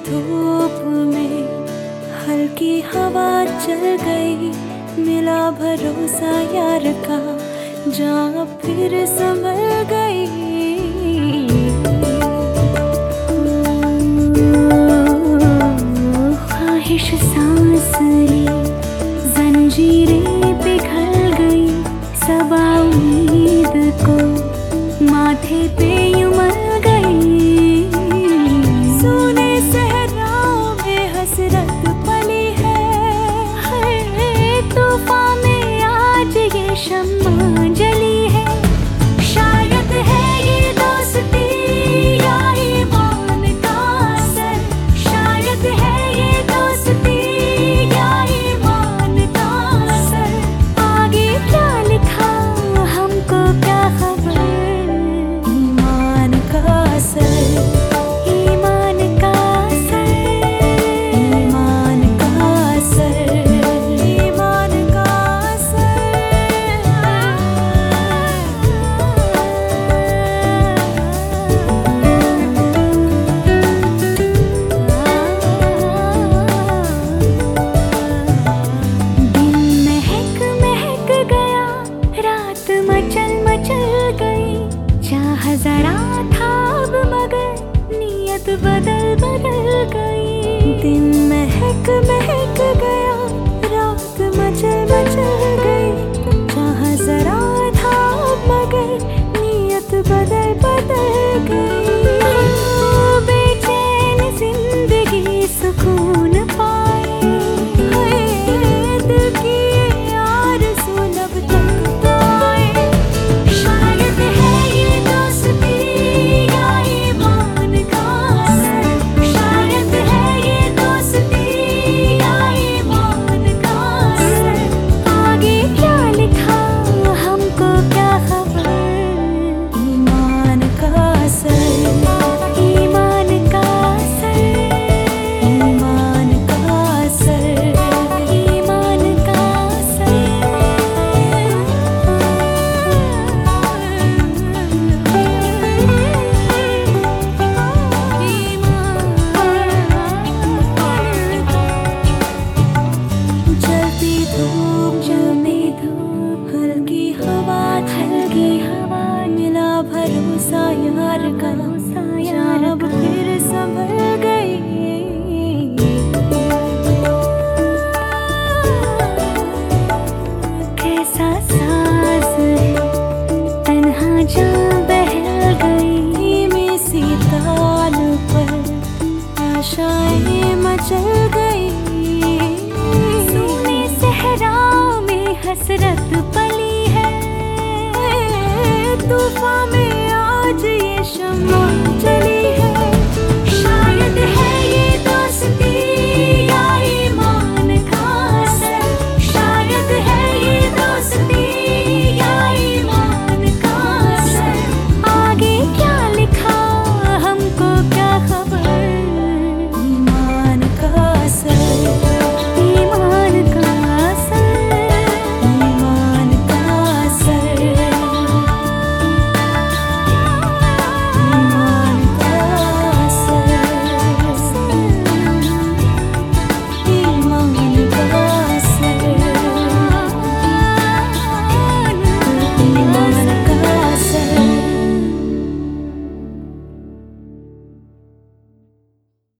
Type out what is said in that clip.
धूप में हल्की हवा चल गई, मिला भरोसा यार का, जहाँ फिर संभल गई। ख्वाहिश सांस ली, जंजीरें पिघल गई, सबा उम्मीद को माथे पे उमड़ गई। सोने सहराओं में हसरत पली है, तूफान में आज ये शम्मा जली है। शायद है ये दोस्ती या ईमान का असर, शायद है ये दोस्ती या ईमान का असर। आगे क्या लिखा हमको क्या खबर, ईमान का असर, ईमान का असर, ईमान का असर, ईमान का असर। दिन महक महक गया, रात मचल मचल गई, चाह जरा था अब मगर नीयत बदल बदल गई। दिन महक महक गया, रात मचल मचल गई, चाह जरा था अब मगर नीयत बदल बदल गई। बेचैन जिंदगी सुकून पाए, दिल की ये आरज़ू लब तक तो आए। शायद है ये दोस्ती या ईमान का असर, शायद है ये दोस्ती या ईमान का असर। आगे क्या लिखा हमको क्या खबर, ईमान का असर, ईमान का असर, ईमान का असर, ईमान का जलती धूप जलती धूप, हल्की हवा मिला भरोसा यार का, जहाँ अब फिर संभल गई। कैसा साज है तन्हा जहाँ बहल गई, में सी ताल पर आशाएं मचल गई। सोने सहराओं में हसरत पली है, तूफान में आज ये शम्मा